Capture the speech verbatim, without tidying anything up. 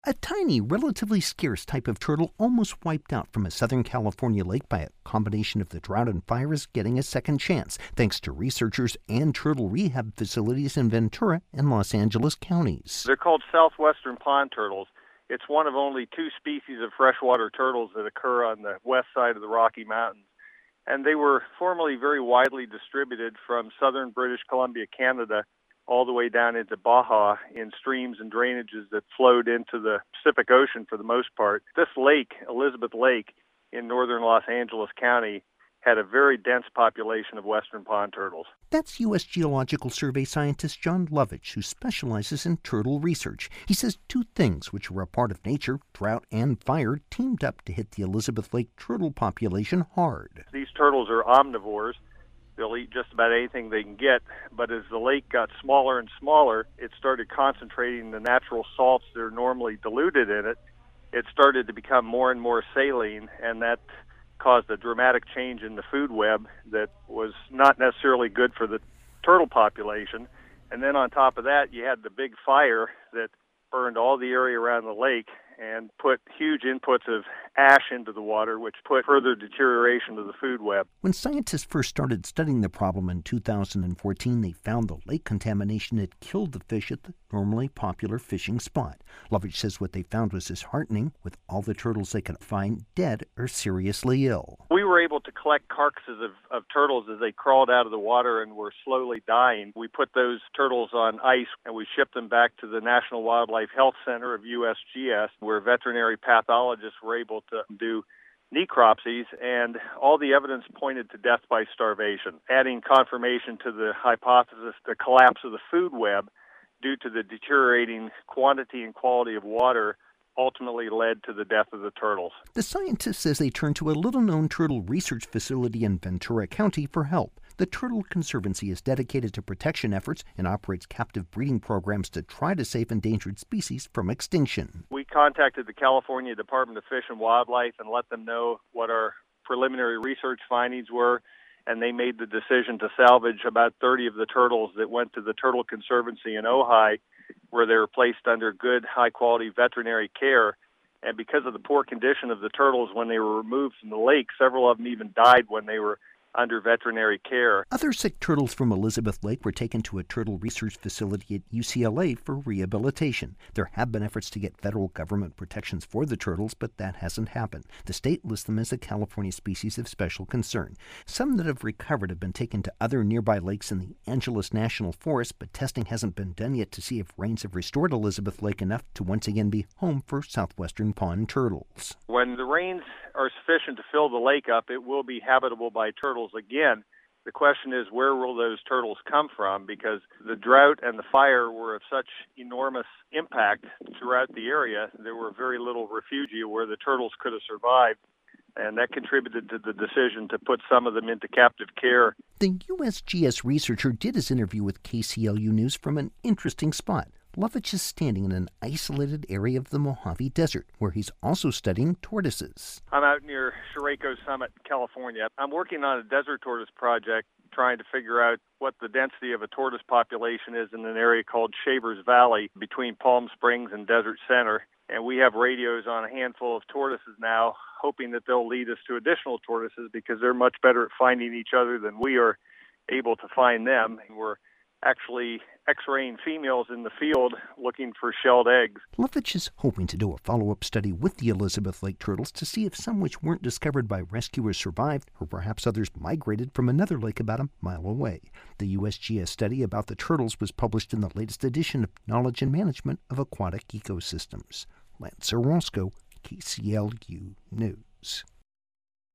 A tiny, relatively scarce type of turtle almost wiped out from a Southern California lake by a combination of the drought and fire is getting a second chance, thanks to researchers and turtle rehab facilities in Ventura and Los Angeles counties. They're called southwestern pond turtles. It's one of only two species of freshwater turtles that occur on the west side of the Rocky Mountains. And they were formerly very widely distributed from southern British Columbia, Canada, all the way down into Baja in streams and drainages that flowed into the Pacific Ocean for the most part. This lake, Elizabeth Lake, in northern Los Angeles County, had a very dense population of western pond turtles. That's U S Geological Survey scientist John Lovich, who specializes in turtle research. He says two things, which were a part of nature, drought and fire, teamed up to hit the Elizabeth Lake turtle population hard. These turtles are omnivores. They'll eat just about anything they can get, but as the lake got smaller and smaller, it started concentrating the natural salts that are normally diluted in it. It started to become more and more saline, and that caused a dramatic change in the food web that was not necessarily good for the turtle population. And then on top of that, you had the big fire that burned all the area around the lake and put huge inputs of ash into the water, which put further deterioration of the food web. When scientists first started studying the problem in two thousand fourteen, they found the lake contamination had killed the fish at the normally popular fishing spot. Lovich says what they found was disheartening, with all the turtles they could find dead or seriously ill. We were able to collect carcasses of, of turtles as they crawled out of the water and were slowly dying. We put those turtles on ice and we shipped them back to the National Wildlife Health Center of U S G S, where veterinary pathologists were able to do necropsies, and all the evidence pointed to death by starvation, adding confirmation to the hypothesis the collapse of the food web due to the deteriorating quantity and quality of water ultimately led to the death of the turtles. The scientist says they turned to a little-known turtle research facility in Ventura County for help. The Turtle Conservancy is dedicated to protection efforts and operates captive breeding programs to try to save endangered species from extinction. We contacted the California Department of Fish and Wildlife and let them know what our preliminary research findings were, and they made the decision to salvage about thirty of the turtles that went to the Turtle Conservancy in Ojai, where they were placed under good, high-quality veterinary care. And because of the poor condition of the turtles when they were removed from the lake, several of them even died when they were under veterinary care. Other sick turtles from Elizabeth Lake were taken to a turtle research facility at U C L A for rehabilitation. There have been efforts to get federal government protections for the turtles, but that hasn't happened. The state lists them as a California species of special concern. Some that have recovered have been taken to other nearby lakes in the Angeles National Forest, but testing hasn't been done yet to see if rains have restored Elizabeth Lake enough to once again be home for southwestern pond turtles. When the rains are sufficient to fill the lake up, it will be habitable by turtles again. The question is, where will those turtles come from? Because the drought and the fire were of such enormous impact throughout the area, there were very little refugia where the turtles could have survived, and that contributed to the decision to put some of them into captive care. The U S G S researcher did his interview with K C L U News from an interesting spot. Lovich is standing in an isolated area of the Mojave Desert, where he's also studying tortoises. I'm out near Chiricahua Summit, California. I'm working on a desert tortoise project, trying to figure out what the density of a tortoise population is in an area called Shavers Valley between Palm Springs and Desert Center. And we have radios on a handful of tortoises now, hoping that they'll lead us to additional tortoises because they're much better at finding each other than we are able to find them. And we're actually x-raying females in the field looking for shelled eggs. Lovich is hoping to do a follow-up study with the Elizabeth Lake turtles to see if some which weren't discovered by rescuers survived, or perhaps others migrated from another lake about a mile away. The U S G S study about the turtles was published in the latest edition of Knowledge and Management of Aquatic Ecosystems. Lance Orozco, K C L U News.